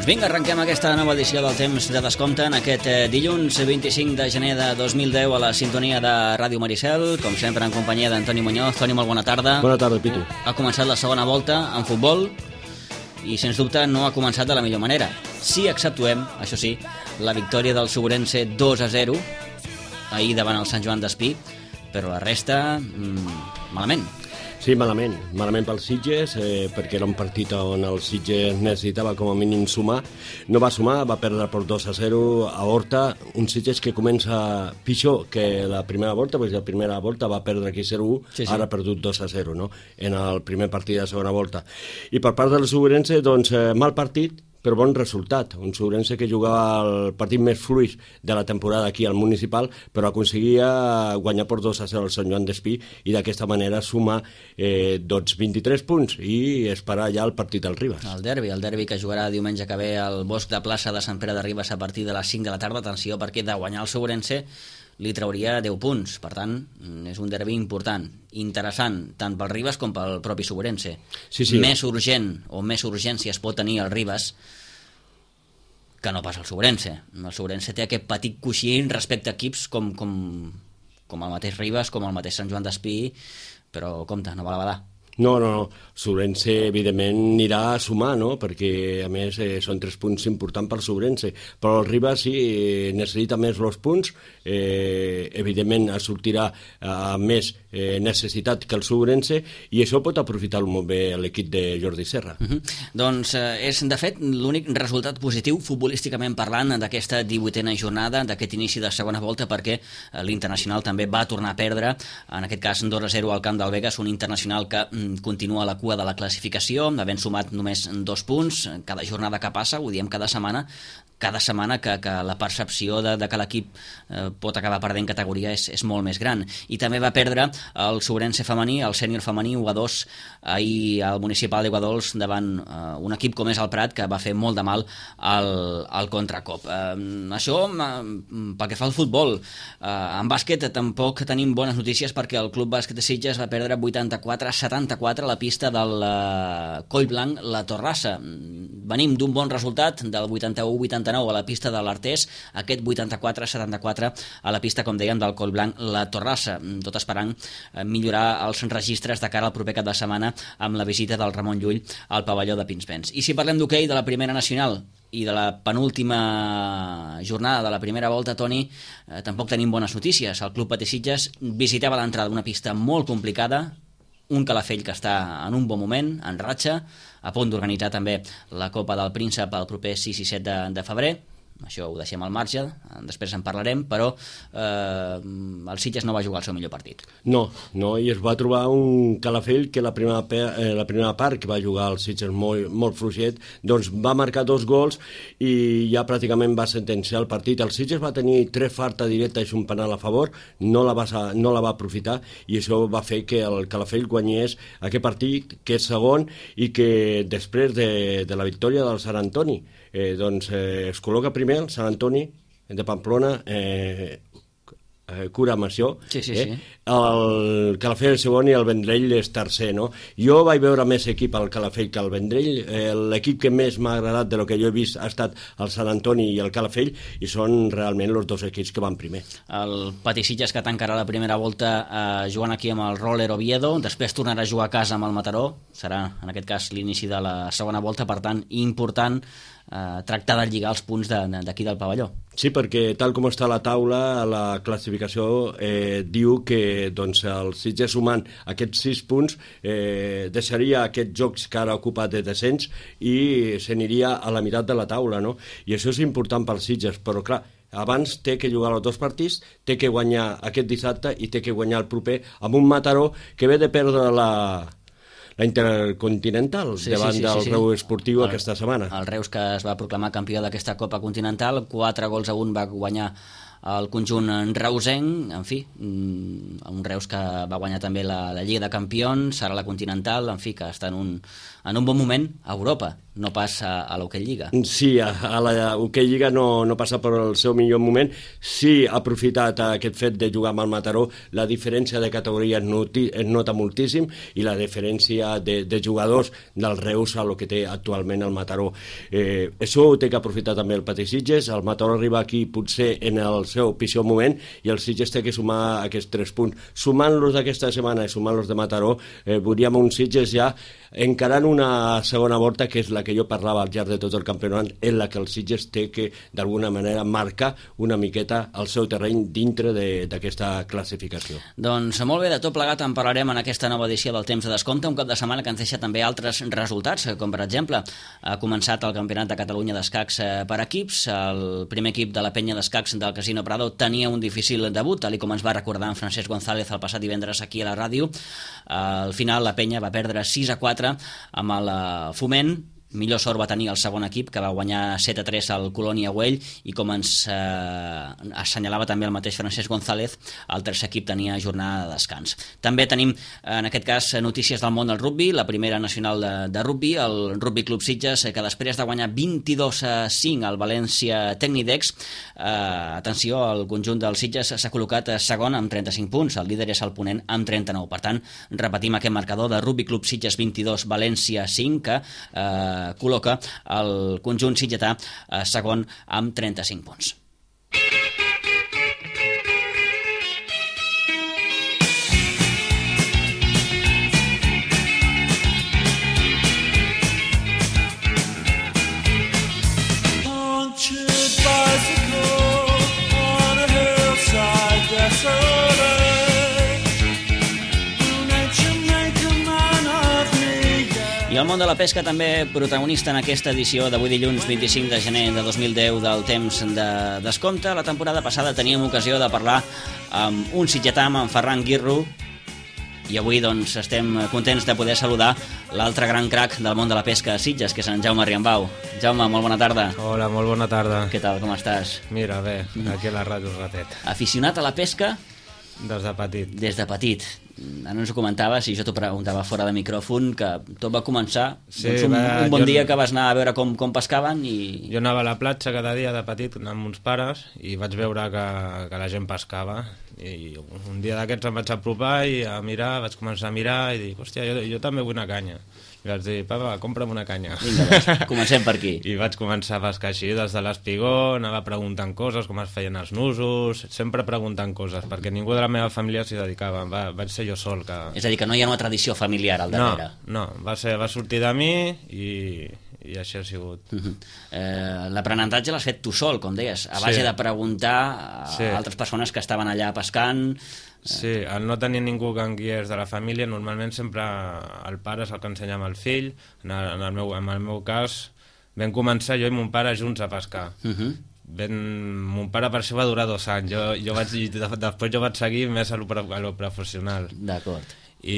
Vinga, arrenquem aquesta nova edició del Temps de Descompte en aquest dilluns 25 de gener de 2010 a la sintonia de Ràdio Maricel, com sempre en companyia d'Antoni Muñoz. Toni, molt bona tarda. Bona tarda, Pitu. Ha començat la segona volta en futbol i, sens dubte, no ha començat de la millor manera. Si exceptuem, això sí, la victòria del Sobrense 2-0 ahir davant el Sant Joan d'Espí, però la resta, malament. Sí, malament pels Sitges, perquè era un partit on el Sitges necessitava com a mínim sumar. No va sumar, va perdre per 2-0 a Horta, un Sitges que comença pitjor que la primera volta, perquè la primera volta va perdre aquí 0-1, sí. Ara ha perdut 2-0, no?, en el primer partit de la segona volta. I per part del Sobrense, doncs, mal partit, però bon resultat. Un Sobrense que jugava el partit més fluix de la temporada aquí al Municipal, però aconseguia guanyar per 2-0 al Sant Joan d'Espí i d'aquesta manera sumar 23 punts i esperar ja el partit del Ribes. El derbi que jugarà diumenge que ve al Bosc de Plaça de Sant Pere de Ribes a partir de les 5 de la tarda. Atenció, perquè de guanyar el Sobrense li trauria 10 punts. Per tant, és un derbi important, interessant, tant pel Ribes com pel propi Sobrense. Sí. Més urgent o més urgència es pot tenir al Ribes que no pas el Sobrense. El Sobrense té aquest petit coixí respecte a equips com el mateix Ribes, com el mateix Sant Joan d'Espí, però compte, no va la badar. No. Sobrense, evidentment, anirà a sumar, no?, perquè, a més, són 3 punts importants per Sobrense. Però el Ribas sí necessita més els punts, evidentment sortirà amb més necessitat que el Sobrense, i això pot aprofitar molt bé l'equip de Jordi Serra. Doncs és, de fet, l'únic resultat positiu, futbolísticament parlant, d'aquesta 18a jornada, d'aquest inici de segona volta, perquè l'Internacional també va tornar a perdre, en aquest cas 2-0 al camp del Begues, un Internacional que continua a la cua de la classificació, havent sumat només 2 punts. Cada jornada que passa, ho diem cada setmana que la percepció de que l'equip pot acabar perdent categoria és molt més gran. I també va perdre el Sobrense femení, el sènior femení 1-2 ahir al Municipal de Guadols davant un equip com és el Prat, que va fer molt de mal al contracop. Això pel que fa al futbol. En bàsquet tampoc tenim bones notícies, perquè el Club Bàsquet de Sitges va perdre 84-74 a la pista del Collblanc La Torrassa. Venim d'un bon resultat, del 81-89 a la pista de l'Artés, aquest 84-74 a la pista, com dèiem, del Collblanc La Torrassa, tot esperant millorar els registres de cara al proper cap de setmana amb la visita del Ramon Llull al pavelló de Pinsbens. I si parlem d'hoquei de la primera nacional i de la penúltima jornada de la primera volta, Toni, tampoc tenim bones notícies. El Club Patí Sitges visitava l'entrada d'una pista molt complicada, un Calafell que està en un bon moment, en ratxa, a punt d'organitzar també la Copa del Príncep el proper 6 i 7 de febrer. Això ho deixem al marge, després en parlarem, però el Sitges no va jugar el seu millor partit. No, i es va trobar un Calafell que la primera part que va jugar el Sitges molt fluixet, doncs va marcar 2 gols i ja pràcticament va sentenciar el partit. El Sitges va tenir 3 faltes directes i un penal a favor, no la va aprofitar, i això va fer que el Calafell guanyés aquest partit, que és segon, i que després de la victòria del Sant Antoni es col·loca primer el Sant Antoni de Pamplona, cura amb això. Sí. El Calafell el segon i el Vendrell és tercer, no? Jo vaig veure més equip al Calafell que al Vendrell. L'equip que més m'ha agradat de lo que jo he vist ha estat el Sant Antoni i el Calafell, i són realment els 2 equips que van primer. El Patí Sitges, que tancarà la primera volta jugant aquí amb el Roller Oviedo, després tornarà a jugar a casa amb el Mataró, serà en aquest cas l'inici de la segona volta, per tant important tractar de lligar els punts d'aquí del pavelló. Sí, perquè tal com està la taula, la classificació diu que doncs, el Sitges sumant aquests 6 punts deixaria aquests jocs que ara ocupa de descens i s'aniria a la meitat de la taula, no? I això és important pel Sitges, però clar, abans té que jugar els 2 partits, té que guanyar aquest dissabte i té que guanyar el proper amb un Mataró que ve de perdre la Intercontinental davant del Reus Esportiu aquesta setmana. El Reus, que es va proclamar campió d'aquesta Copa Continental, 4-1 va guanyar el conjunt reusenc, en fi, un Reus que va guanyar també la Lliga de Campions, serà la Continental, en fi, que està en un bon moment a Europa. no pas a l'Hockey Lliga. Sí, a la Hockey Lliga no passa per el seu millor moment. Sí, ha aprofitat aquest fet de jugar amb el Mataró. La diferència de categoria es nota moltíssim i la diferència de jugadors del Reus a lo que té actualment el Mataró. Això ho té que aprofitar també el Patí Sitges. El Mataró arriba aquí potser en el seu pitjor moment i el Sitges té que sumar aquests 3 punts. Sumant-los d'aquesta setmana i sumant-los de Mataró, veuríem un Sitges ja encarant una segona volta, que és la que jo parlava al llarg de tot el campionat, en la que el Sitges té que d'alguna manera marcar una miqueta el seu terreny dintre d'aquesta classificació. Doncs molt bé, de tot plegat en parlarem en aquesta nova edició del Temps de Descompte, un cap de setmana que ens deixa també altres resultats, com per exemple ha començat el Campionat de Catalunya d'escacs per equips. El primer equip de la penya d'escacs del Casino Prado tenia un difícil debut, tal com ens va recordar en Francesc González el passat divendres aquí a la ràdio. Al final la penya va perdre 6-4 amb el Foment. Millor sort va tenir el segon equip, que va guanyar 7-3 al Colònia Güell, i com ens assenyalava també el mateix Francesc González, el tercer equip tenia jornada de descans. També tenim, en aquest cas, notícies del món del rugbi, la primera nacional de rugbi, el Rugby Club Sitges, que després de guanyar 22-5 al València Tecnidex, atenció, el conjunt del Sitges s'ha col·locat segon amb 35 punts, el líder és el Ponent amb 39. Per tant, repetim aquest marcador de Rugby Club Sitges 22, València 5, que col·loca el conjunt sitgetà segon amb 35 punts. I el món de la pesca també protagonista en aquesta edició d'avui dilluns 25 de gener de 2010 del Temps de Descompte. La temporada passada teníem ocasió de parlar amb un sitgetà, amb en Ferran Guirro, i avui doncs estem contents de poder saludar l'altre gran crac del món de la pesca a Sitges, que és en Jaume Riambau. Jaume, molt bona tarda. Hola, molt bona tarda. Què tal, com estàs? Mira, bé, aquí a la ràdio un ratet. Aficionat a la pesca? Des de petit. Des de petit. Ara ens ho comentaves i jo t'ho preguntava fora de micròfon, que tot va començar un bon dia que vas anar a veure com pescaven i... Jo anava a la platja cada dia de petit amb uns pares i vaig veure que la gent pescava i un dia d'aquests em vaig apropar i a mirar, vaig començar a mirar i dic, hòstia, jo també vull una canya. I vaig dir, papa, compra'm una canya. Vinga, doncs, comencem per aquí. I vaig començar a pescar així, des de l'espigó, anava preguntant coses, com es feien els nusos, sempre preguntant coses, perquè ningú de la meva família s'hi dedicava, vaig ser jo sol. És a dir, que no hi ha una tradició familiar al darrere. No, va sortir de mi i així ha sigut. L'aprenentatge l'has fet tu sol, com deies, a base de preguntar a altres persones que estaven allà pescant. Sí, al no tenir ningú que en guiés de la família, normalment sempre el pare és el que ensenya amb el fill. En el meu cas vam començar jo i mon pare junts a pescar. Mon pare per això va durar 2 anys. Després jo vaig seguir més a lo professional. D'acord.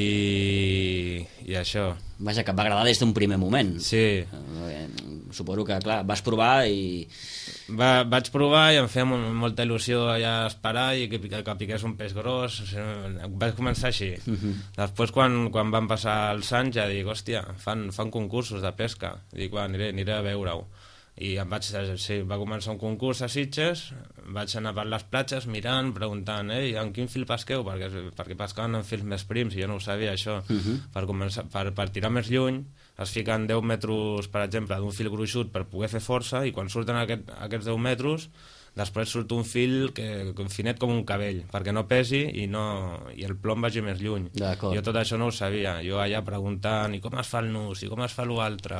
I això. Vaja, que et va agradar des d'un primer moment. Sí. Suposo que, clar, vas provar i... Vaig provar i em feia molta il·lusió allà esperar i que piqués un peix gros. Vaig començar així. Després, quan van passar els anys, ja dic, hòstia, fan concursos de pesca. Dic, va, aniré a veure-ho. I va començar un concurs a Sitges, vaig anar per les platges mirant, preguntant, en quin fil pesqueu? Perquè pescaven en fils més prims i jo no ho sabia, això. Per tirar més lluny es fiquen 10 metres, per exemple, d'un fil gruixut per poder fer força, i quan surten aquests 10 metres després surt un fil finet com un cabell, perquè no pesi i el plom vagi més lluny. Jo tot això no ho sabia, jo allà preguntant i com es fa el nus, i com es fa l'altre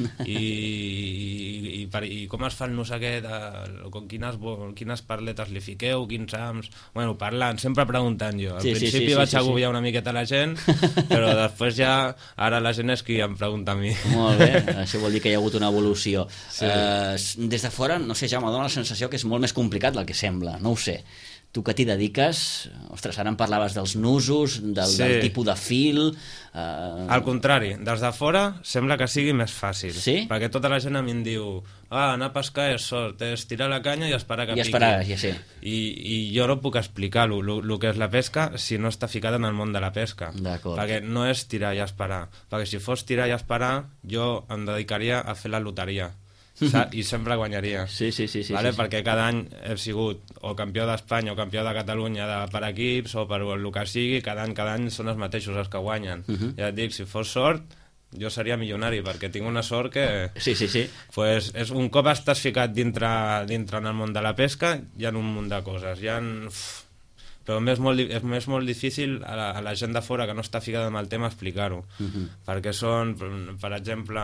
i com es fa el nus aquest, quines parletes li fiqueu, quins ams, bueno, parlant, sempre preguntant jo. Al principi vaig agobiar una miqueta la gent, però després ja ara la gent és qui em pregunta a mi. Molt bé, això vol dir que hi ha hagut una evolució. Des de fora, no sé, Jaume, dona la sensació que és molt més complicat del que sembla, no ho sé. Tu que t'hi dediques, ostres, ara em parlaves dels nusos, del tipus de fil... Al contrari, des de fora sembla que sigui més fàcil. Sí? Perquè tota la gent a mi em diu anar a pescar és sort, és tirar la canya i esperar que piqui. Ja sé. I jo no puc explicar el que és la pesca si no està ficat en el món de la pesca. Perquè no és tirar i esperar. Perquè si fos tirar i esperar, jo em dedicaria a fer la loteria. I sempre guanyaria. Sí. Perquè cada any he sigut o campió d'Espanya o campió de Catalunya per equips o per el que sigui, cada any són els mateixos els que guanyen. Ja et dic, si fos sort jo seria milionari, perquè tinc una sort que... Sí. Pues, un cop estàs ficat dintre en el món de la pesca hi ha un munt de coses, però és molt difícil a la gent de fora que no està ficada en el tema explicar-ho, perquè són, per exemple,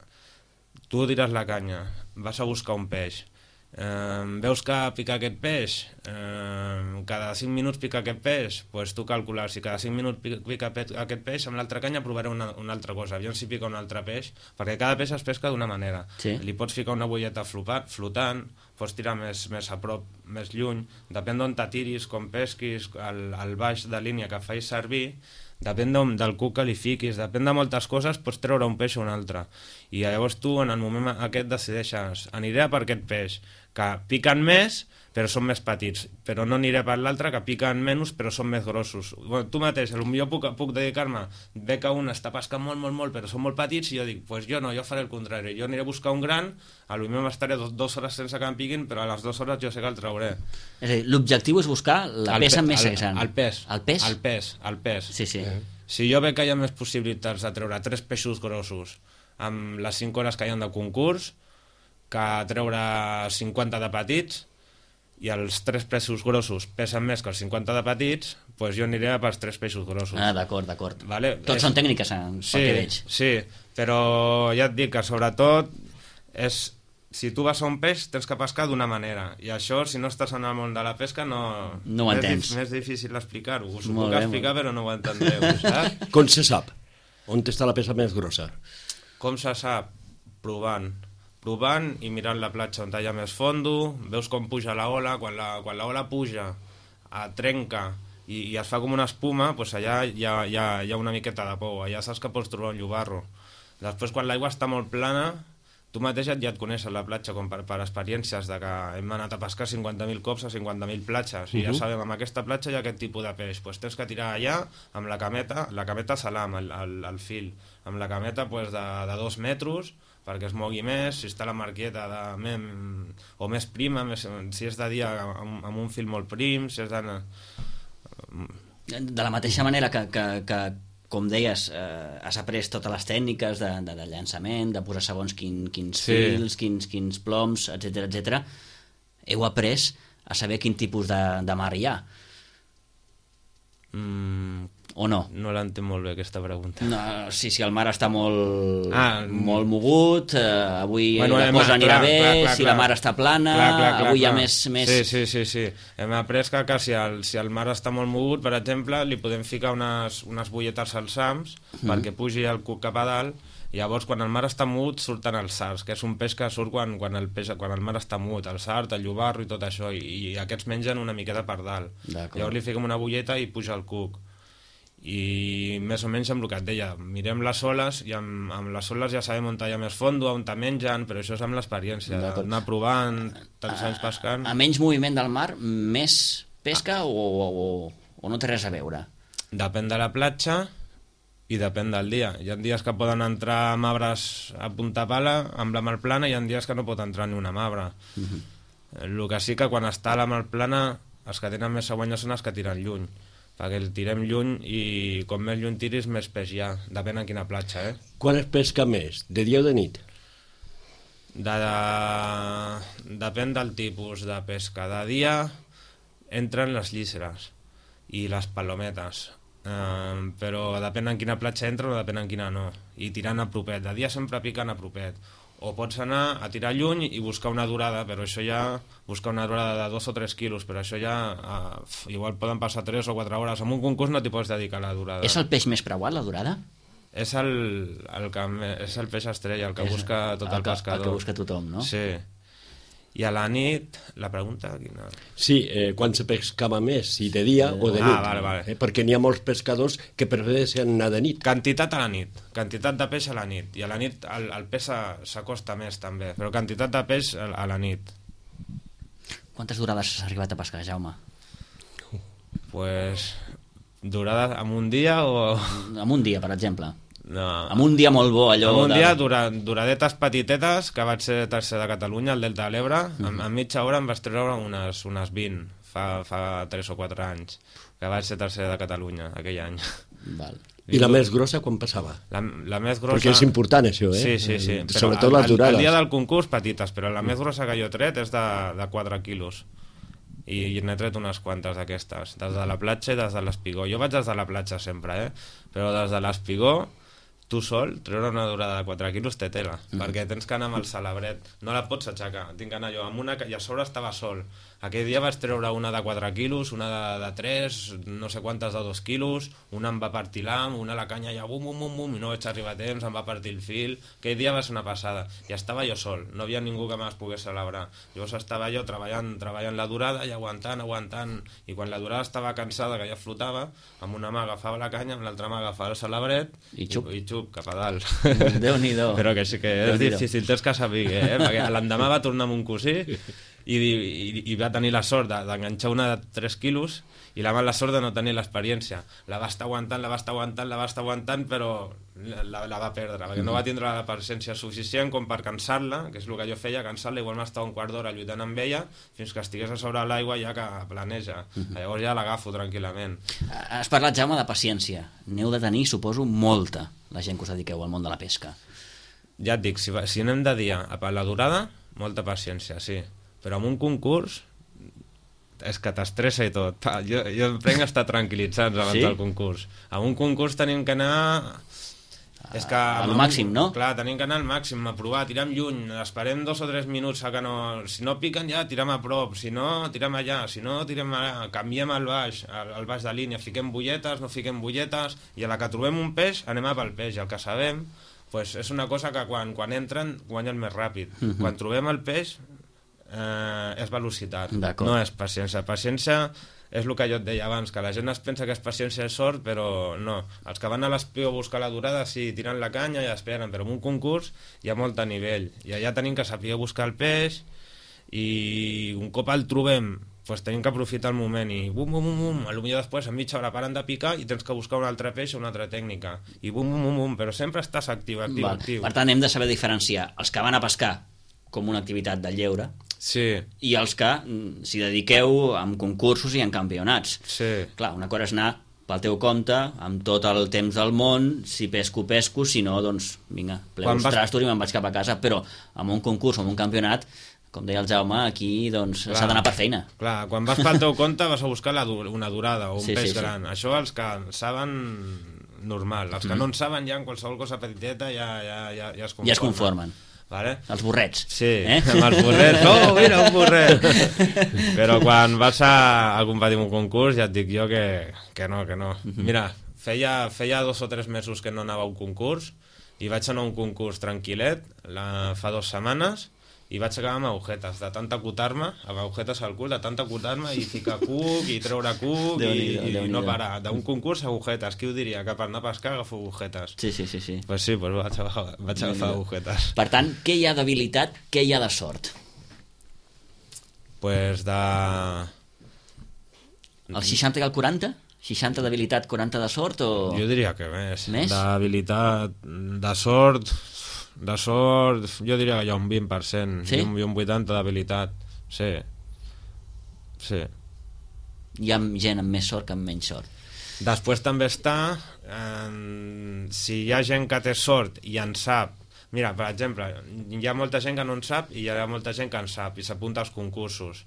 tu diràs la canya, vas a buscar un peix, veus que pica aquest peix, cada 5 minuts pica aquest peix, doncs tu calcular, si cada 5 minuts pica aquest peix, amb l'altra canya provaré una altra cosa, aviam si pica un altre peix, perquè cada peix es pesca d'una manera. Li pots ficar una boieta flotant, pots tirar més a prop, més lluny, depèn d'on te tiris, com pesquis, el baix de línia que facis servir, depèn del cuc que li fiquis, depèn de moltes coses, pots treure un peix o un altre. I llavors tu, en el moment aquest, decideixes, aniré per aquest peix, que piquen més, però són més petits, però no aniré per l'altre, que piquen menys, però són més grossos. Tu mateix, potser puc dedicar-me, ve que un està pescant molt, però són molt petits, i jo dic, doncs jo no, jo faré el contrari, jo aniré a buscar un gran, potser m'estaré 2 hores sense que em piquin, però a les 2 hores jo sé que el trauré. És a dir, l'objectiu és buscar la peça més gran. El pes. El pes? El pes. Sí. Si jo veig que hi ha més possibilitats de treure 3 peixos grossos amb les 5 hores que hi ha de concurs, que treure 50 de petits, i els 3 peixos grossos pesen més que els 50 de petits, doncs jo aniré pels 3 peixos grossos. D'acord. Vale? Tots són tècniques, pel que veig. Sí, però ja et dic que sobretot és... Si tu vas a un peix, tens que pescar d'una manera. I això, si no estàs en el món de la pesca, no ho entens. És més difícil explicar-ho. Us ho puc explicar, però no ho entendreu, saps? Com se sap? On està la peça més grossa? Com se sap? Provant i mirant la platja on hi ha més fondo, veus com puja la ola, quan la ola puja, trenca i es fa com una espuma, doncs allà hi ha una miqueta de pou, allà saps que pots trobar un llobarro. Després, quan l'aigua està molt plana, tu mateix ja et coneixes la platja, com per experiències de que hem anat a pescar 50.000 cops a 50.000 platges, i ja sabem, amb aquesta platja hi ha aquest tipus de peix, doncs tens que tirar allà amb la cameta salam, el fil, amb la cameta de 2 metres, perquè es mogui més, si està la marqueta o més prima, si és de dia amb un fil molt prim, si és de... De la mateixa manera que com deies, has après totes les tècniques de llançament, de posar segons quins fils, quins ploms, etc. Heu après a saber quin tipus de mar hi ha? O no? No l'entenc molt bé, aquesta pregunta. No, si el mar està molt mogut, avui la cosa anirà bé, si la mar està plana, avui hi ha més... Sí. Hem après que si el mar està molt mogut, per exemple, li podem ficar unes boietes als sams perquè pugi el cuc cap a dalt. Llavors, quan el mar està mogut, surten els sards, que és un peix que surt quan el mar està mogut, el sard, el llobarro i tot això, i aquests mengen una miqueta per dalt. Llavors li fiquem una boieta i puja el cuc. I més o menys amb el que et deia, mirem les oles i amb les oles ja sabem on hi ha més fondo, on te mengen, però això és amb l'experiència, anar provant, tants anys pescant. A menys moviment del mar, més pesca o no té res a veure? Depèn de la platja i depèn del dia. Hi ha dies que poden entrar mabres a punta pala amb la mar plana, i hi ha dies que no pot entrar ni una mabra. El que sí que quan està la mar plana, els que tenen més a guanyar són els que tiren lluny, perquè el tirem lluny i com més lluny tiris més peix hi ha, depèn en quina platja. Quan es pesca més, de dia o de nit? Depèn del tipus de pesca. De dia entren les llíceres i les palometes, però depèn en quina platja entren o depèn en quina no, i tirant a propet. De dia sempre piquen a propet, o pots anar a tirar lluny i buscar una durada, però això ja, buscar una durada de 2 o 3 quilos, però això ja igual poden passar 3 o 4 hores. En un concurs no t'hi pots dedicar a la durada. És el peix més preuat, la durada? És el peix estrella, el que busca tot el pescador. El que busca tothom, no? Sí. I a la nit, la pregunta quina? Sí, quan se pescava més, si de dia o de nit. Vale. Perquè n'hi ha molts pescadors que prefereixen anar de nit. Quantitat a la nit, quantitat de peix a la nit. I a la nit el peix s'acosta més també, però quantitat de peix a la nit. Quantes durades has arribat a pescar, Jaume? Pues, durada en un dia o... En un dia, per exemple. No. En un dia molt bo, allò... En un dia, duradetes petitetes, que vaig ser tercer de Catalunya, al Delta de l'Ebre, en mitja hora em vaig treure unes 20, fa 3 o 4 anys, que vaig ser tercer de Catalunya, aquell any. Val. I la més grossa quan passava? La més grossa... Perquè és important, això, Sí. Sobretot les durades. El dia del concurs, petites, però la més grossa que jo he tret és de 4 quilos. I n'he tret unes quantes d'aquestes, des de la platja i des de l'espigó. Jo vaig des de la platja sempre, però des de l'espigó, tu sol, treure una durada de 4 quilos té tela, perquè tens que anar amb el salabret, no la pots aixecar, tinc que anar jo amb una, i a sobre estava sol. Aquell dia vaig treure una de 4 quilos, una de 3, no sé quantes de 2 quilos, una em va partir l'am, una a la canya ja bum, i no vaig arribar a temps, em va partir el fil. Aquell dia va ser una passada, i estava jo sol, no havia ningú que me'ls pogués celebrar. Llavors estava jo treballant la durada i aguantant, i quan la durada estava cansada, que ja flotava, amb una mà agafava la canya, amb l'altra mà agafava el salabret i xup, cap a dalt. Déu-n'hi-do. Però que sí que és difícil, tens que saber, perquè l'endemà va tornar amb un cosí i va tenir la sort d'enganxar una de 3 quilos i la mala sort de no tenir l'experiència. La va estar aguantant, però la va perdre, perquè no va tindre la paciència suficient com per cansar-la, que és el que jo feia, cansar-la, igual m'estava un quart d'hora lluitant amb ella fins que estigués a sobre l'aigua ja que planeja. Llavors ja l'agafo tranquil·lament. Has parlat, Jaume, de paciència. N'heu de tenir, suposo, molta, la gent que us dediqueu al món de la pesca. Ja et dic, si anem de dia a per la durada, molta paciència, sí. Però en un concurs és que t'estressa i tot. Jo em prenc a estar tranquil·litzats abans del concurs. En un concurs tenim que anar... És que al màxim, no? Clar, tenim que anar al màxim, a provar, tirem lluny, esperem 2 o 3 minuts que no... Si no piquen ja, tirem a prop, si no, tirem allà, si no, tirem allà, canviem al baix de línia, fiquem bulletes, no fiquem bulletes, i a la que trobem un peix, anem a pel peix, i el que sabem, pues, és una cosa que quan entren guanyen més ràpid. Quan trobem el peix, és velocitat, no és paciència. Paciència és el que jo et deia abans, que la gent es pensa que és paciència i sort, però no. Els que van a l'espigó a buscar la durada, sí, tiren la canya i esperen, però en un concurs hi ha molt a nivell, i allà tenim que saber buscar el peix, i un cop el trobem, pues tenim que aprofitar el moment, i bum, potser després en mitja hora paren de picar i tens que buscar un altre peix o una altra tècnica, i bum, però sempre estàs actiu. Per tant, hem de saber diferenciar els que van a pescar com una activitat de lleure, sí, i els que s'hi dediqueu amb concursos i en campionats. Sí. Clar, una cosa és anar pel teu compte, amb tot el temps del món, si pesco, si no, doncs, vinga, pleus trastos i me'n vaig cap a casa, però amb un concurs o amb un campionat, com deia el Jaume, aquí doncs s'ha d'anar per feina. Clar, quan vas pel teu compte vas a buscar una durada o un peix gran. Això els que saben, normal. Els que no en saben ja en qualsevol cosa petiteta ja es conformen. Ja es conformen. Vale? Els borrets. Sí, amb els borrets. Oh, mira, un borret! Però quan vas a competir en un concurs ja et dic jo que no. Mira, feia 2 o 3 mesos que no anava a un concurs i vaig anar a un concurs tranquil·let fa 2 setmanes i vaig acabar amb agujetes, de tant acutar-me, amb agujetes al cul, de tant acutar-me i ficar cuc i treure cuc i no parar. D'un concurs agujetes, qui ho diria? Que per anar a pescar agafo agujetes. Sí. Pues sí, vaig agafar agujetes. Per tant, què hi ha d'habilitat, què hi ha de sort? Pues de... El 60 i el 40? 60 d'habilitat, 40 de sort o...? Jo diria que més. Més? D'habilitat, de sort, jo diria que hi ha un 20%, sí? i un 80% d'habilitat. Sí. Hi ha gent amb més sort que amb menys sort. Després també està, si hi ha gent que té sort i en sap. Mira, per exemple, hi ha molta gent que no en sap i hi ha molta gent que en sap i s'apunta als concursos.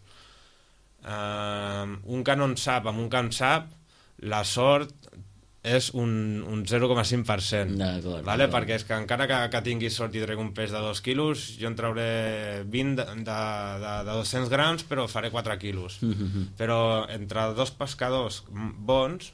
Un que no en sap amb un que en sap, la sort és un 0,5%. D'acord. Vale? Perquè és que encara que tingui sort i trec un peix de 2 quilos, jo en trauré 20 de 200 grams, però faré 4 quilos. Però entre 2 pescadors bons,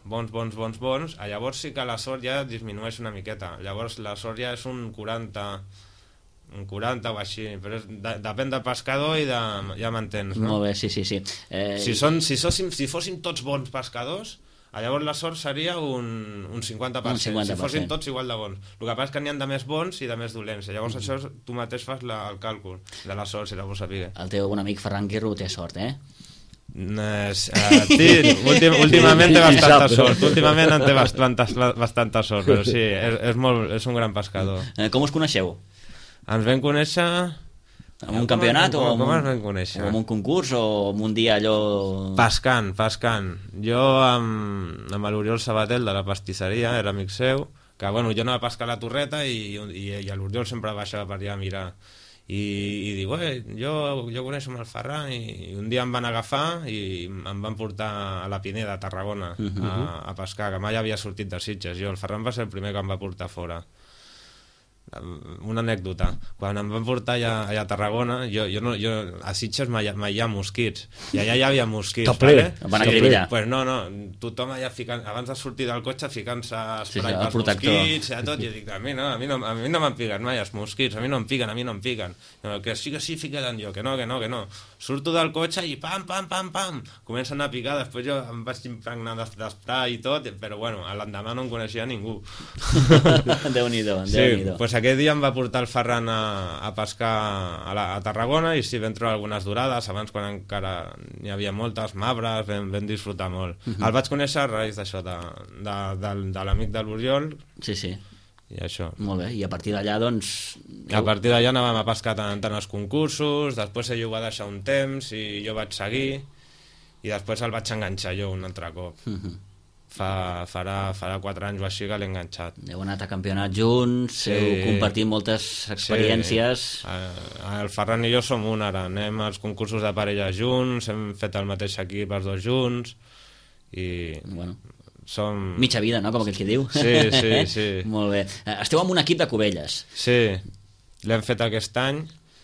llavors sí que la sort ja disminueix una miqueta. Llavors la sort ja és un 40... un 40 o així, però depèn del pescador i ja m'entens, no? Molt bé, sí. Si fóssim tots bons pescadors, llavors la sort seria un 50%. Si fossin tots igual de bons. El que passa és que n'hi ha de més bons i de més dolents. Llavors això tu mateix fas el càlcul de la sort, si la vols saber. El teu bon amic Ferran Guirro té sort, Últimament té bastanta sort. Últimament en té bastanta sort, però sí, és un gran pescador. Com us coneixeu? Ens vam conèixer... En un campionat com ens vam conèixer? O en un concurs o en un dia allò... Pescant. Jo amb l'Oriol Sabatel de la pastisseria, era amic seu, que bueno, jo anava a pescar a la Torreta i l'Oriol sempre baixava per allà a mirar. I diu, jo coneixo amb el Ferran, i un dia em van agafar i em van portar a la Pineda, a Tarragona, a pescar, que mai havia sortit de Sitges. El Ferran va ser el primer que em va portar fora. Una anècdota, quan em van portar allà a Tarragona, jo a Sitges mai hi ha mosquits, i allà hi havia mosquits, vale? Van acribillar. Pues no, tothom allà ficant, abans de sortir del cotxe ficant-se esprai pels protector. Mosquits i tot, i dic, a mi no m'han picat mai els mosquits, a mi no em piquen, que sí, ficaran jo, que no, surto del cotxe i pam, comencen a picar, després jo em vaig impregnar d'esprai i tot, però bueno, l'endemà no em coneixia ningú. Déu-n'hi-do. Pues aquest dia em va portar el Ferran a pescar a Tarragona, i sí, vam trobar algunes dorades, abans quan encara n'hi havia moltes, mabres, vam disfrutar molt. El vaig conèixer a raïs d'això, de l'amic de l'Oriol. Sí. I això. Molt bé, i a partir d'allà, doncs... A partir d'allà anàvem a pescar tant els concursos, després ell ho va deixar un temps i jo vaig seguir, i després el vaig enganxar jo un altre cop. Farà 4 anys o així que l'he enganxat. Heu anat a campionat junts, heu compartit moltes experiències. El Ferran i jo som un ara, anem als concursos de parella junts, hem fet el mateix equip els dos junts, i som... Mitja vida, no?, com aquell que diu. Sí. Molt bé. Esteu amb un equip de Cubelles. Sí, l'hem fet aquest any.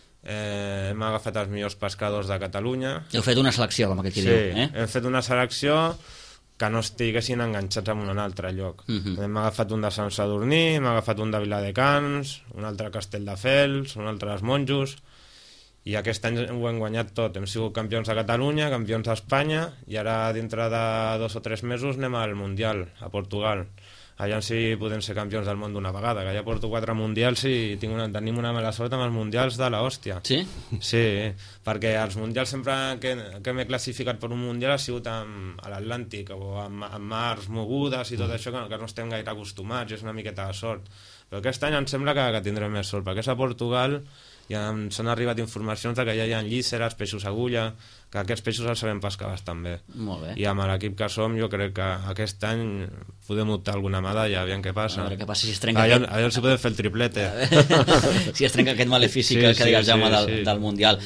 Hem agafat els millors pescadors de Catalunya. Heu fet una selecció, com aquell que diu. Sí, hem fet una selecció que no estiguessin enganxats en un altre lloc. Hem agafat un de Sant Sadurní, hem agafat un de Viladecans, un altre a Castelldefels, un altre als Monjos, i aquest any ho hem guanyat tot. Hem sigut campions de Catalunya, campions d'Espanya, i ara dintre de 2 o 3 mesos anem al Mundial, a Portugal. Allà sí podem ser campions del món d'una vegada, que ja porto 4 mundials i tenim una mala sort amb els mundials de l'hòstia. Sí? Sí, perquè els mundials sempre que m'he classificat per un mundial ha sigut a l'Atlàntic o amb mars mogudes i tot això, que no estem gaire acostumats, és una miqueta de sort. Però aquest any em sembla que tindrem més sort, perquè és a Portugal i ens han arribat informacions de que ja hi ha llíceres, peixos agulla, que aquests peixos els sabem pescar bastant bé. Molt bé. I amb l'equip que som, jo crec que aquest any podem optar alguna medalla, aviam què passa. A veure què passa si es trenca... Allò si podem fer el triplete. Si es trenca aquest malefici que deia el Jaume del Mundial.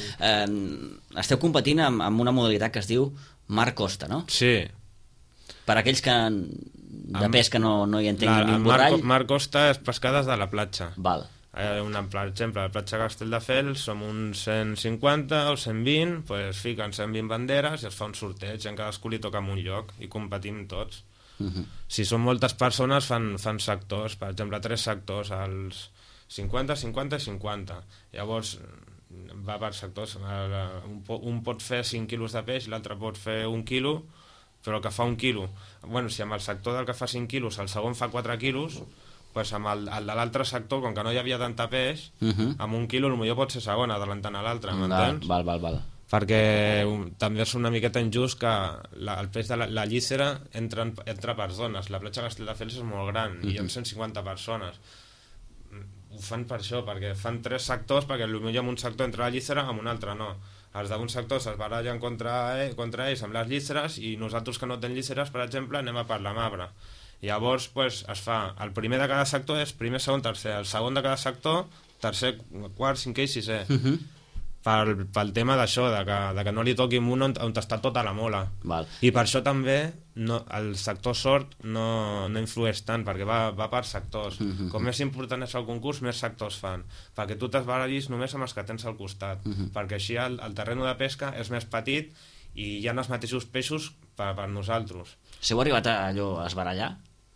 Esteu competint amb una modalitat que es diu Mar Costa, no? Sí. Per aquells que de pesca no hi entenguin ni un borrall... Mar Costa és pescar des de la platja. Val. Per exemple, a la platja Castelldefels som uns 150 o 120, pues fiquen 120 banderes i es fa un sorteig, en cadascú li toca en un lloc i competim tots. Si són moltes persones fan sectors, per exemple 3 sectors, els 50, 50 i 50. Llavors va per sectors, un pot fer 5 quilos de peix, l'altre pot fer 1 quilo, però el que fa 1 quilo, bueno, si amb el sector del que fa 5 quilos el segon fa 4 quilos, pues amb el de l'altre sector, com que no hi havia tanta peix, amb 1 quilo potser pot ser segon adelantant a l'altre, m'entens? Val. Perquè també és una miqueta injust que el peix de la llissera entra per zones. La platja Castelldefels és molt gran i hi ha 150 persones. Ho fan per això, perquè fan 3 sectors, perquè potser en un sector entra la llissera, en un altre no. Els d'un sector es barallen contra ells amb les lliceres, i nosaltres que no tenim lliceres, per exemple, anem a per la Mabra. Llavors es fa, el primer de cada sector és primer, segon, tercer, el segon de cada sector, tercer, quart, cinquè i sisè. Pel tema d'això, de que no li toqui un on està tota la mola. Val. I per això també el sector sort no influeix tant, perquè va per sectors. Com més important és el concurs, més sectors fan, perquè tu t'esbarallis només amb els que tens al costat, perquè així el terreny de pesca és més petit i hi ha els mateixos peixos per nosaltres. S'heu arribat a esbarallar?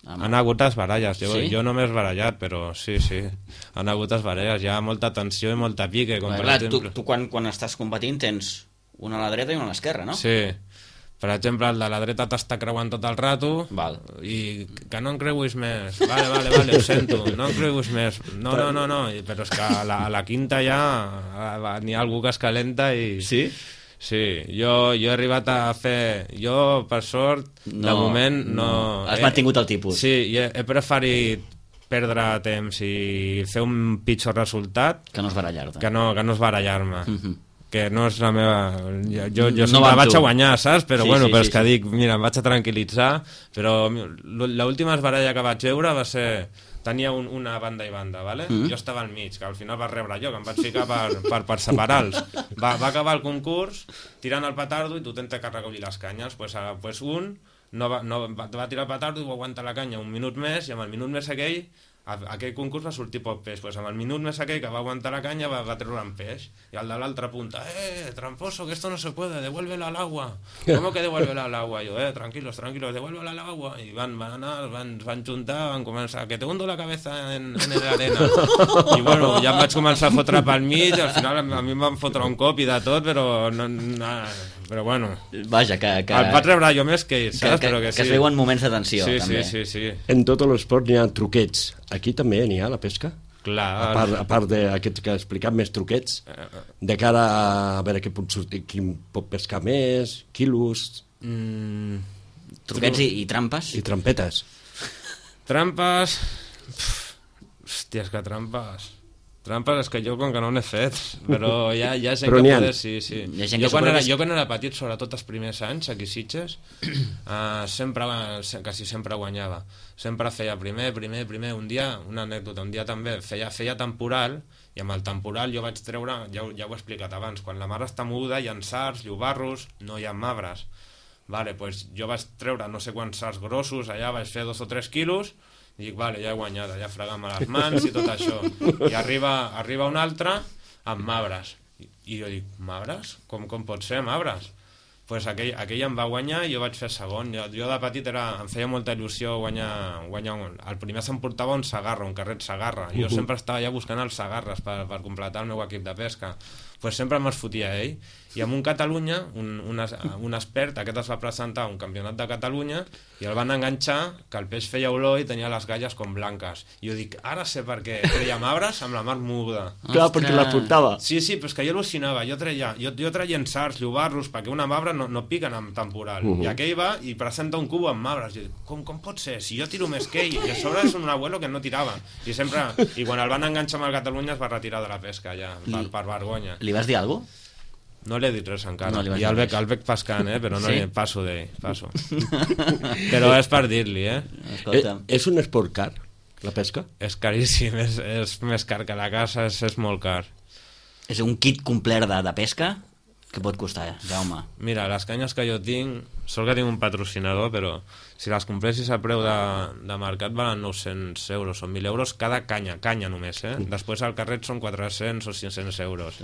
Han hagut les baralles, jo no m'he barallat, però sí, han hagut les baralles, hi ha molta tensió i molta pique. Clar, tu quan estàs competint tens una a la dreta i una a l'esquerra, no? Sí, per exemple, el de la dreta t'està creuant tot el rato i que no en creuis més. Vale, ho sento, no en creuis més. No, però és que a la quinta ja n'hi ha algú que es calenta i... Sí? Sí, jo he arribat a fer... Jo, per sort, de moment no... Has mantingut el tipus. Sí, he preferit perdre temps i fer un pitjor resultat que no es barallar-te. Que no es barallar-me. Que no és la meva... Jo No sempre vaig a guanyar, saps? Però però és que dic, mira, em vaig a tranquil·litzar, però l'última baralla que vaig veure va ser... Tenia una banda i banda, ¿vale? Jo estava al mig, que al final va rebre jo, que em vaig ficar per separar-los. Va acabar el concurs tirant el petardo i tu tens que recollir les canyes. Pues un va tirar el petardo i va aguantar la canya un minut més, i amb el minut més aquell concurs va sortir poc peix. Pues amb el minut més aquell que va aguantar la canya va treure un peix, i el de l'altra punta, tramposo, que esto no se puede, devuélvelo al agua. ¿Cómo que devuélvelo al agua? Yo, tranquilos, devuélvelo al agua. I van juntar, van començar, que te hundo la cabeza en la arena. I bueno, ja em vaig començar a fotre pel mig, al final a mi em van fotre un cop i de tot, però però bueno, vaja, que va treure jo més que ells, saps? Que es veuen moments de tensió, també. Sí. En tot l'esport n'hi ha truquets. Aquí també n'hi ha, la pesca? Clar. A part d'aquests que he explicat, més truquets, de cara a veure què pot sortir, qui pot pescar més, quilos... Truquets i trampes? I trampetes. Trampes... Hòstia, és que trampes... Trampes és que jo com que no n'he fet, però hi ha gent que poder... Sí. Jo quan era petit, sobretot els primers anys, aquí a Sitges, quasi sempre guanyava. Sempre feia primer. Un dia, una anècdota, un dia també feia temporal, i amb el temporal jo vaig treure, ja ho he explicat abans, quan la mar està muda hi ha sards, llobarros, no hi ha mabres. Pues jo vaig treure no sé quants sards grossos, allà vaig fer 2 o 3 quilos, i dic, ja he guanyat, ja fregam a les mans i tot això, i arriba un altre amb mabres, i jo dic, mabres? Com pot ser mabres? Pues aquell em va guanyar i jo vaig fer segon. Jo de petit em feia molta il·lusió guanyar el primer s'emportava un segarra, un carret segarra, jo sempre estava ja buscant els segarres per completar el meu equip de pesca. Pues sempre me'ls fotia ell, i amb un Catalunya, un expert, aquest es va presentar a un campionat de Catalunya i el van enganxar, que el peix feia olor i tenia les galles com blanques. I jo dic, ara sé per què treia mabres amb la mar muda. Clar, perquè la portava. Sí, però és que jo al·lucinava, jo treia sards, llobarros, perquè una mabre no piquen amb temporal. I aquell va i presenta un cubo amb mabres. I dic, com pot ser? Si jo tiro més que ell, i a sobre és un abuelo que no tirava. I quan el van enganxar amb el Catalunya es va retirar de la pesca ja, per vergonya. Li vas dir alguna cosa? No l'he dit res encara, i el veig pescant, però no passo d'ell, passo. Però és per dir-li, És un esport car, la pesca? És caríssim, és més car que la casa, és molt car. És un kit complet de pesca? Què pot costar, Jaume? Mira, les canyes que jo tinc, sort que tinc un patrocinador, però si les compressis a preu de mercat valen 900 euros o 1.000 euros cada canya només, Després al carret són 400 o 500 euros.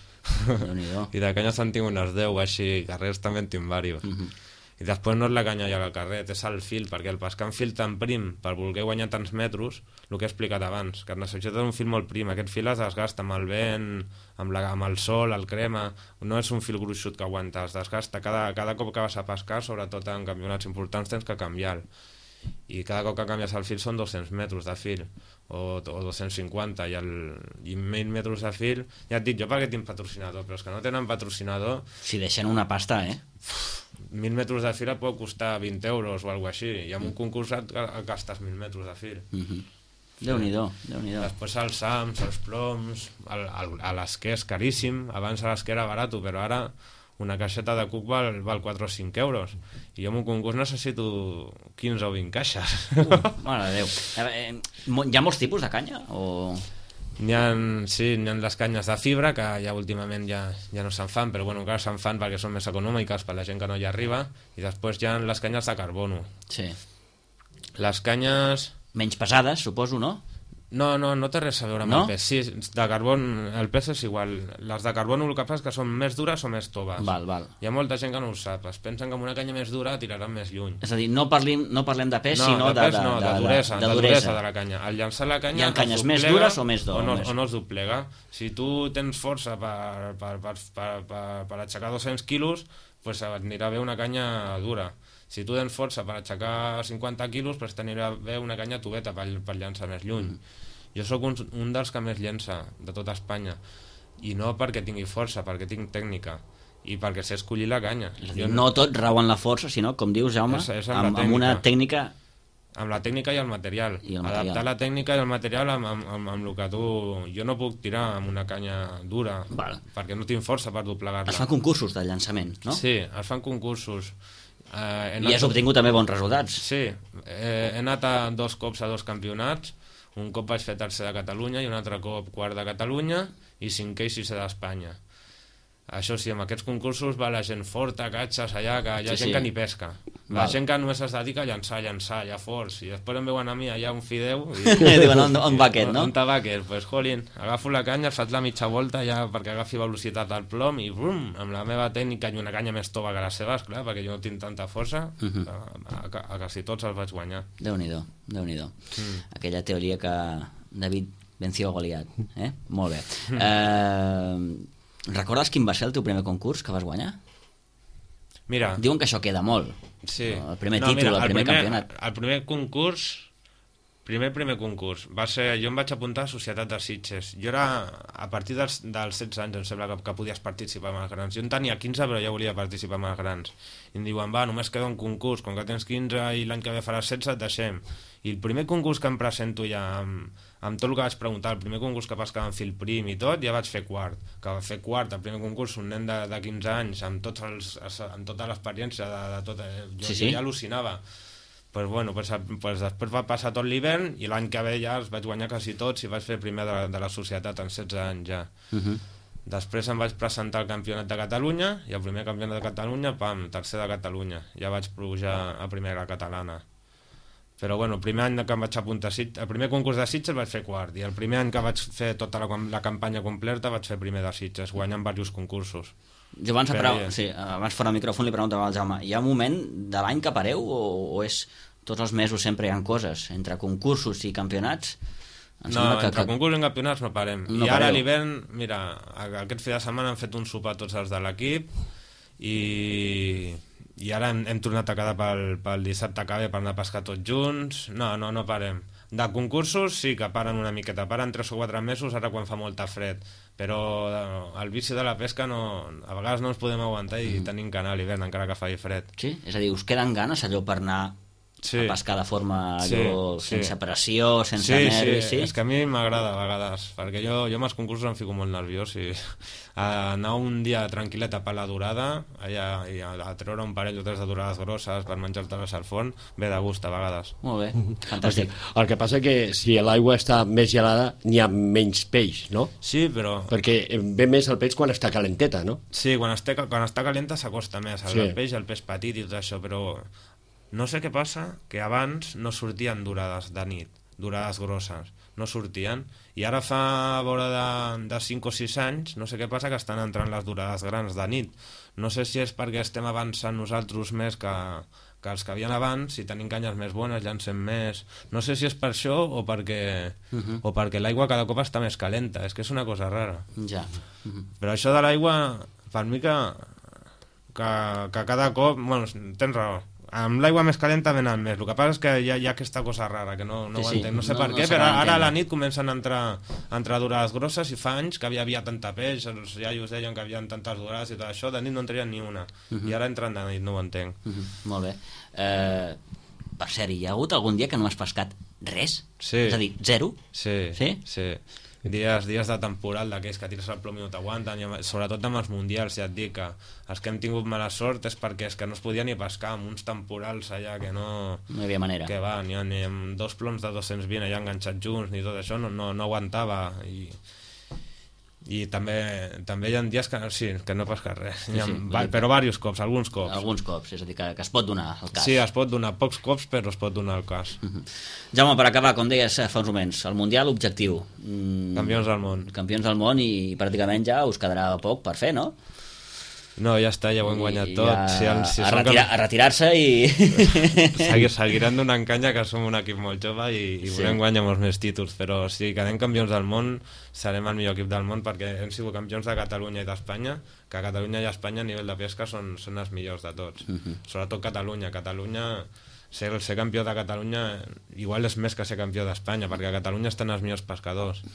I de canyes en tinc unes 10, així, carrers també en tinc diversos. I després no és la canya ja al carret, és el fil, perquè el pescar amb fil tan prim, per voler guanyar tants metros, el que he explicat abans, que necessites un fil molt prim, aquest fil es desgasta amb el vent, amb el sol, el crema, no és un fil gruixut que aguanta, es desgasta, cada cop que vas a pescar, sobretot en campionats importants, tens que canviar-lo. I cada cop que canvies el fil són 200 metres de fil o 250 i 1.000 metres de fil, ja et dic jo perquè tinc patrocinador, però és que no tenen patrocinador. Si deixen una pasta, 1.000 metres de fil et pot costar 20 euros o alguna així, i amb un concurs et gastes 1.000 metres de fil. Déu-n'hi-do. Després els sams, els ploms, l'esquer és caríssim, abans l'esquer era barat, però ara una caixeta de cuc val 4 o 5 euros, i jo en un concurs necessito 15 o 20 caixes. Mare de Déu. Hi ha molts tipus de canya? N'hi ha les canyes de fibra, que ja últimament ja no se'n fan, però bueno, encara se'n fan perquè són més econòmiques per la gent que no hi arriba, i després hi ha les canyes de carbono. Sí. Les canyes... Menys pesades, suposo, no? No té res a veure amb el pes. Sí, de carbon, el pes és igual. Les de carbon el que fa és que són més dures o més toves. Val. Hi ha molta gent que no ho sap. Es pensen que amb una canya més dura tiraran més lluny. És a dir, no parlem de pes, sinó de duresa de la canya. Al llançar la canya... Hi ha canyes més dures o més o no es doblega. Si tu tens força per aixecar 200 quilos, pues anirà bé una canya dura. Si tu tens força per aixecar 50 quilos, pues t'anirà bé una canya tubeta per llançar més lluny. Jo sóc un dels que més llença de tota Espanya, i no perquè tingui força, perquè tinc tècnica i perquè sé escollir la canya. No tot rau en la força, sinó, com dius, Jaume, amb una tècnica... Amb la tècnica i el material. Adaptar la tècnica i el material amb el que tu... Jo no puc tirar amb una canya dura, perquè no tinc força per doblegar-la. Es fan concursos de llançament, no? Sí, es fan concursos. I has obtingut també bons resultats. Sí, he anat 2 cops a 2 campionats. Un cop vaig fer tercer de Catalunya i un altre cop quart de Catalunya i 5è i 6è d'Espanya. Això sí, amb aquests concursos va la gent forta, catxes allà, que hi ha gent que ni pesca. La gent que només es dedica a llançar allà forts, i després em veuen a mi allà un fideu i diuen, on va aquest, no? On va aquest? Pues, jolín, agafo la canya, faig la mitja volta ja perquè agafi velocitat al plom i brum, amb la meva tècnica i una canya més tova que les seves, clar, perquè jo no tinc tanta força, a quasi tots els vaig guanyar. Déu-n'hi-do. Aquella teoria que David venció a Goliat, molt bé. Recordes quin va ser el teu primer concurs que vas guanyar? Mira, diuen que això queda molt. Sí. El primer títol, el primer campionat. El primer concurs, primer concurs, va ser... Jo em vaig apuntar a Societat de Sitges. Jo era, a partir dels 16 anys, em sembla que podies participar amb els grans. Jo en tenia 15, però ja volia participar amb els grans. I em diuen, només queda un concurs, com que tens 15 i l'any que ve faràs 16, et deixem. I el primer concurs que em presento ja, amb tot el que vaig preguntar, el primer concurs que vas quedar en fil prim i tot, ja vaig fer quart. Que va fer quart, el primer concurs, un nen de 15 anys, amb tota l'experiència de tot... Jo ja al·lucinava. Pues després va passar tot l'hivern i l'any que ve ja els vaig guanyar quasi tots i vaig fer primer de la societat en 16 anys ja. Després em vaig presentar al Campionat de Catalunya i al primer Campionat de Catalunya, tercer de Catalunya. Ja vaig pujar a primera catalana. Però el primer any que em vaig apuntar a Sitges, el primer concurs de Sitges vaig fer quart, i el primer any que vaig fer tota la campanya completa vaig fer primer de Sitges, guanyant diversos concursos. Jo abans fora del micròfon li preguntava al Jaume, hi ha un moment de l'any que pareu o és tots els mesos sempre hi ha coses entre concursos i campionats? No, entre concursos i campionats no parem. I ara a l'hivern, mira, aquest fi de setmana hem fet un sopar tots els de l'equip i ara hem tornat a quedar pel dissabte que ve per anar a pescar tots junts. No parem. De concursos sí que paren una miqueta, paren 3 o 4 mesos ara quan fa molta fred, però el vici de la pesca a vegades no ens podem aguantar i tenim que anar a l'hivern encara que faci fred. Sí? És a dir, us queden ganes allò per anar a pescar de forma sense pressió, sense nervis? Sí, és que a mi m'agrada a vegades, perquè jo amb els concursos em fico molt nerviós i anar un dia tranquil·let a per la dorada allà, i a treure un parell o 3 de dorades grosses per menjar-te-les al forn, ve de gust a vegades. Molt bé, fantàstic. El que passa que si l'aigua està més gelada n'hi ha menys peix, no? Sí, però... Perquè ve més el peix quan està calenteta, no? Sí, quan està calenta s'acosta més el peix petit i tot això, però no sé què passa, que abans no sortien dorades de nit, dorades grosses, no sortien, i ara fa vora de 5 o 6 anys, no sé què passa, que estan entrant les dorades grans de nit. No sé si és perquè estem avançant nosaltres més que els que havien abans, si tenim canyes més bones, llancem més... No sé si és per això o perquè l'aigua cada cop està més calenta, és que és una cosa rara. Ja. Però això de l'aigua, per mi que cada cop... Bueno, tens raó. Amb l'aigua més calenta venen més. El que passa és que hi ha aquesta cosa rara, que no ho entenc. No sé per què, però ara a la nit comencen a entrar dorades grosses i fa anys que havia tanta peix, els iaios deien que hi havia tantes dorades i tot això, de nit no en trien ni una. I ara entren de nit, no ho entenc. Molt bé. Per cert, hi ha hagut algun dia que no has pescat res? Sí. És a dir, zero? Sí. Dies de temporal d'aquells que tires el plom i no t'aguanten, sobretot amb els mundials, ja et dic que els que hem tingut mala sort és perquè és que no es podia ni pescar amb uns temporals allà que no hi havia manera, que ni amb 2 ploms de 220 allà enganxats junts ni tot això no aguantava I també hi ha dies que no pesques res, però diversos cops, alguns cops. Alguns cops, és a dir, que es pot donar el cas. Sí, es pot donar, pocs cops, però es pot donar el cas. Jaume, per acabar, com deies fa uns moments, el Mundial, objectiu. Campions del món. Campions del món i pràcticament ja us quedarà poc per fer, no? No, ja està, ja ho hem guanyat tot. A retirar-se i... Seguiran donant canya, que som un equip molt jove i volem guanyar molts més títols, però si quedem campions del món serem el millor equip del món, perquè hem sigut campions de Catalunya i d'Espanya, que Catalunya i Espanya a nivell de pesca són els millors de tots. Sobretot Catalunya. Ser campió de Catalunya igual és més que ser campió d'Espanya, perquè a Catalunya estan els millors pescadors.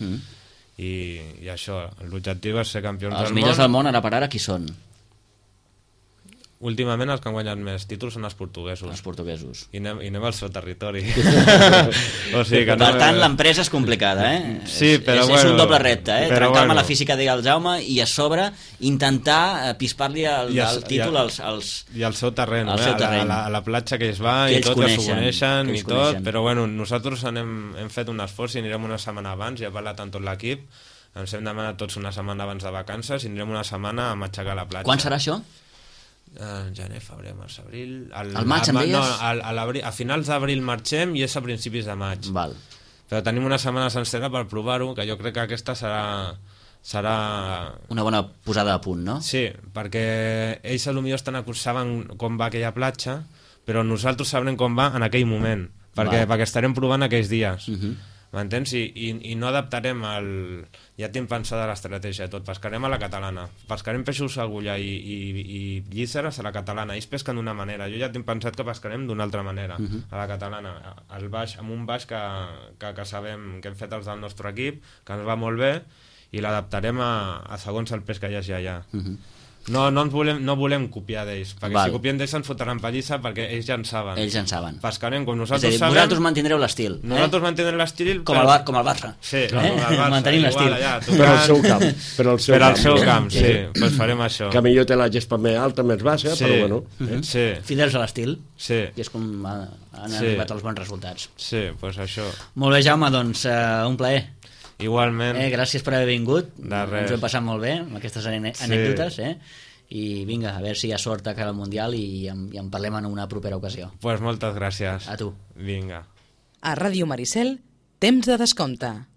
I això, l'objectiu és ser campions del món. Els millors del món, ara per ara, qui són? Últimament els que han guanyat més títols són els portuguesos. Els portuguesos. I anem al seu territori. O sigui que per tant, l'empresa és complicada, Sí, però és un doble repte, trencar-me la física, deia el Jaume, i a sobre intentar pispar-li el títol als... I al seu terreny, a la platja que es va, i tot, que s'ho coneixen i tot, però bueno, nosaltres hem fet un esforç i anirem una setmana abans, ja he parlat amb tot l'equip, ens hem demanat tots una setmana abans de vacances i anirem una setmana a matxacar la platja. Quan serà això? Gener, febrer, març, abril... Al maig, em deies? No, a finals d'abril marxem i és a principis de maig. Val. Però tenim una setmana sencera per provar-ho, que jo crec que aquesta serà... Una bona posada a punt, no? Sí, perquè ells potser saben com va aquella platja, però nosaltres sabrem com va en aquell moment, perquè estarem provant aquells dies. M'entens? I no adaptarem ja tinc pensada l'estratègia de tot. Pescarem a la catalana, pescarem peixos agulla i llíceres a la catalana. Ells pesquen d'una manera, jo ja tinc pensat que pescarem d'una altra manera a la catalana, amb un baix que sabem que hem fet els del nostre equip, que ens va molt bé, i l'adaptarem a segons el pes que hi hagi allà. No volem copiar d'ells, perquè si copiem d'ells ens fotran pallissa, perquè ells ja en saben. Pescarem com nosaltres sabem. Vosaltres mantindreu l'estil. Nosaltres mantindrem l'estil. Com el Barça. Sí, com el Barça. Mantenim l'estil. Per al seu camp. Per al seu camp, sí. Doncs farem això. Que millor té la gespa més alta, més baixa, però bueno. Fidels a l'estil. Sí. I és com han arribat els bons resultats. Sí, doncs això. Molt bé, Jaume, doncs un plaer. Igualment. Gràcies per haver vingut. De res. Ens ho hem passat molt bé amb aquestes anècdotes, i vinga, a veure si hi ha sort a cada Mundial i en parlem en una propera ocasió. Pues moltes gràcies. A tu. Vinga. A Ràdio Maricel, temps de descompte.